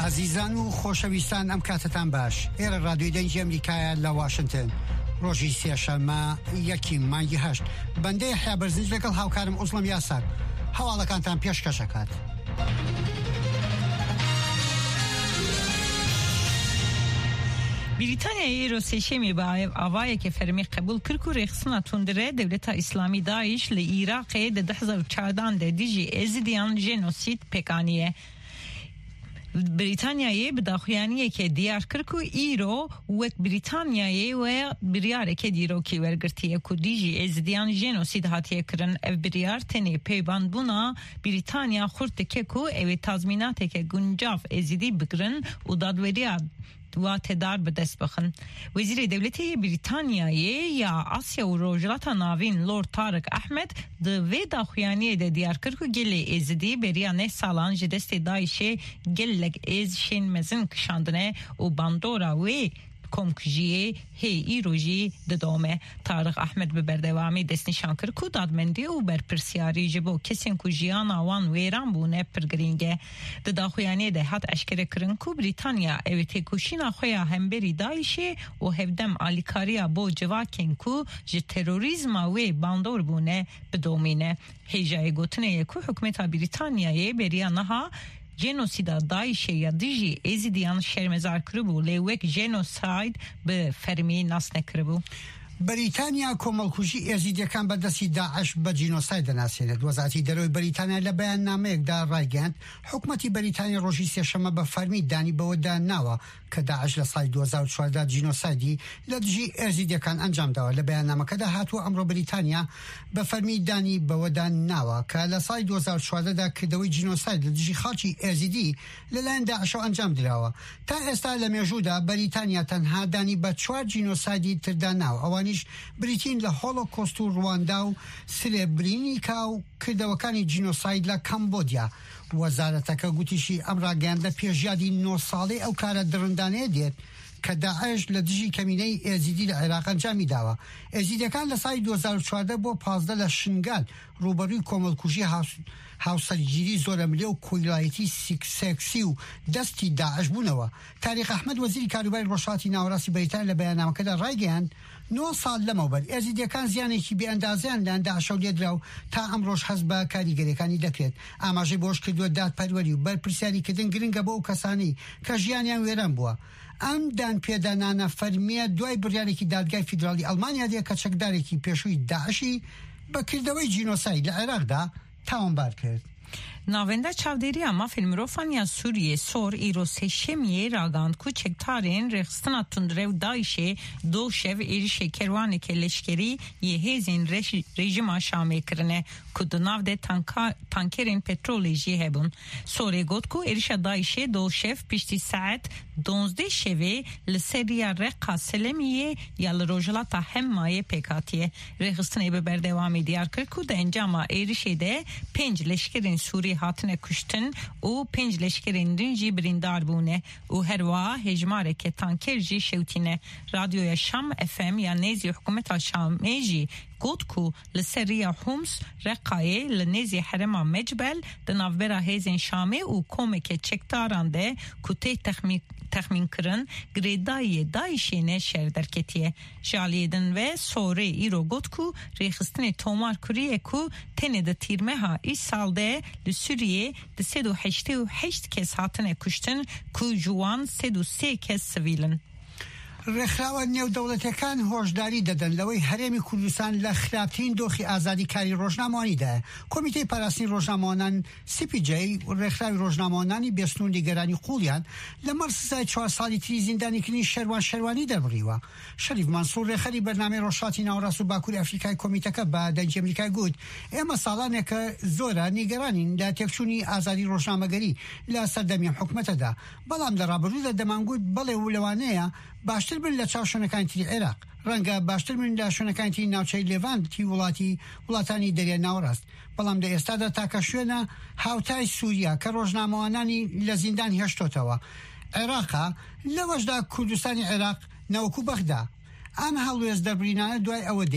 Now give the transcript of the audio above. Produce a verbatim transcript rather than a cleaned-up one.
عزیزان و خۆشەویستان ئەم کاتتان باش. ئێرە ڕادیۆی دەنگی ئەمریکایە لە واشنگتن. ڕۆژی سێشەممە یەکی مانگی هەشت. بەندەی حیا بەرزنج لەگەڵ هاوکارم ئوزڵم یاساک هەواڵەکانتان پێشکەشەکات. بریتانیای رو سێشەمی بە ئاوایەکی فەرمی قبول کرد و ڕێخستنە توندرە دەولەتە ئیسلامی داعش لە عێراقێ دە ده هەزار و چواردان دە دیژی ئێزیدیان ژێنۆسید پێکانیە. بریتانیای بداخویانیەکێ دیار کرد و ئیرۆ وەک بریتانیای و بریارێکی دیرۆکی وەرگرتیە و دیژی ئێزیدیان ژێنۆسید هاتیەکردن. ئەو بریار تەنێ پەیوەندبوونا بریتانیا خورد دەکێت و ئەوێ تازمیناتێکی گونجاو ئێزیدی بگرن و دادوەریە و تدار به دست بخن. وزیر دولتی بریتانیایی یا آسیا و روجلات ناوین لورد طارق احمد ده وی داخویانی ده دیار کرد که گل ایزدی بریا نه سالان جدست دایشه گل لگ ایز شین مزن کشاندنه و باندورا وی کمکجیه هی ایروژی ددومه. طارق احمد به بردوامی دست نشان کرد که دادمندی و برپرسیاری جبو کسین که جیان آوان ویران بونه پرگرینگه. دداخویانی ده حد اشکره کرن که بریتانیا اویتی کشینا خویا همبری دایشه و هفدم آلیکاریا بو جواکین که جه تروریزم وی باندور بونه بدومینه. هیجای گوتنه که حکمت بریتانیای بریا نها جنوسیدا دایشه یا دیجی ایزیدیان شرمزار کربو لیوک جنوساید به فرمی ناس نکربو. بریتانیا کۆمەڵکوژی ئێزیدیەکان بەدەستی داعش بە جینۆساید دەناسێنێت. وەزارەتی دەرەوەی بەریتانیا لە بەیاننامەیەکدا ڕایگەاند حکومەتی بەریتانیا ڕۆژی سێشەممە بە فەرمی دانی بەوەدا ناوە کە داعش لە ساڵی دوو هەزار و چواردا جینۆسایدی لە دژی ئێزیدیەکان ئەنجامداوە. لە بەیاننامەکەدا هاتووە ئەمڕۆ بریتانیا بە فەرمی دانی بەوەدا ناوە کە لە ساڵی دوو هەزار و چواردەدا کردەوەی جینۆساید لە دژی خەڵکی ئێزیدی لەلایەن داعشەوە ئەنجام درراوە. تا ئێستا لە مێژوودا بەریتانیا تەنها دانی بە چوار جینۆسایدی تردا ناوە، ئەوانیش بریتین لە هۆلۆکۆست و ڕواندا و سرێبرینیکا و کردەوەکانی جینۆساید لە کەمبۆدیا. وەزارەتەکە گوتیشی ئەم ڕاگەیاندە پێشیادی نۆ ساڵی ئەو کارە درڕندانەیە دێت کە داعش لە دژی کەمینەی ئێزیدی لە عێراق ئەنجامی داوە. ئێزیدەکان لە ساڵی دوو هەزار و چواردە بۆ پازدە لە شنگال ڕوبەرووی کۆمەڵکوژی هاوسەرگیری زۆرەملێ و کۆیلایەتی سێکسی و دەستی داعش بوونەوە. تاریق ئەحمەد وەزیری کاروباری ڕۆژهەڵاتی ناوەڕاستی بەریتانیا لە بەیاننامەکەدا ڕایگەیاند نۆ ساڵ لەمەوبەر ئێزیدیەکان زیانێکی بێئەندازیان لە داعشەوە لێدرا و تا ئەمڕۆژ هەست بە کاریگەریەکانی دەکرێت. ئاماژەی بۆش کردووە دادپەروەری و بەرپرسیاریکردن گرنگە بۆ ئەو کەسانەی کە ژیانیان وێران بووە. ئەم دانپێدانانە فەرمیە دوای بڕیارێکی دادگای فیدرالی ئەڵمانیا دێ کە چەکدارێکی پێشووی داعشی بەکردەوەی جینۆساید لە عێراقدا تاوانبار کرد. ناونده چاودێری ئەما فیلمرۆفانیا سووریە سۆر ئیرۆ سێشەمیە راگاند کو چەکدارên rêxistina tundre û Daişê do şev êrişê kerwaneke leşkerî yê hêzên rejima Şamê kirine ku di nav de tankerên petrolê jî hebûn. Sorê got ku êrişa Daişê do şev piştî saet donzdeh şevê li ser riya Reqa Selemiyê ya li rojhilata Hemmayê pêkhatiye. Rêxistinê bi berdewamî diyar kir ku di encama êrişê de pênc leşkerên Sûrî hatine kuştin û pênc leşkerên din jî birîndar bûne û herwa hejmareke tanker jî şewtîne. Radyoya Şam F M ya nêzî hikûmeta Şamê jî got ku li ser riya Homs Reqayê li nêzî herêma Mecbel di navbera hêzên Şamê û komeke çekdaran de ku tê texmîn texmîn kirin girêdayê Daişê ne şer derketiye. Jaliyedin ve sorê îro got ku rêxistinê tomar kiriye ku tenê di tîrmeha î sal de li Sûriyê di sed û heştê û heşt kes hatine kuştin ku ji wan sed û sê kes sivîlin. ڕێکخراوە نێودەوڵەتیەکان هۆشداری دەدەن لەوەی هەرێمی کوردستان لە خراپترین دۆخی ئازادیکاری ڕۆژنامەوانیدایە. کۆمیتەی پاراستنی ڕۆژنامەوانان سی پی جێ ڕێکخراوی ڕۆژنامەوانانی بێستون دیگەرانی قوڵیان لەمەڕ سزای چوار ساڵی تری زیندانیکردنی شەروان شەروانی دەربڕیوە. شەریف مانسوور ڕێخەری بەرنامەی ڕۆژهەڵاتی ناوەڕاست و باکووری ئەفریقای کۆمیتەکە بە دەنگی ئەمریکای گوت ئێمە ساڵانێکە زۆرە نیگەرانین لە تێکچوونی ئازادی ڕۆژنامەگەری لە سەردەمی حکومەتەدا، بەڵام لە ڕابردوودا دەمانگوت بەڵێ و لەوانەیە باشتر بن لە چاو شوێنەکانی تری عێراق، ڕەنگە باشتر بن لە شوێنەکانی تری ناوچەی لێڤانتی وڵاتی وڵاتانی دەریای ناوەڕاست. بەڵام لە ئێستادا تاکە شوێنە هاوتای سووریا کە ڕۆژنامەوانانی لە زیندان هێشتۆتەوە. عێراقا لەوەشدا کوردستانی عێراق نەوەکو بەغدا. ئەم هەڵوێز دەربڕینانە دوای ئەوە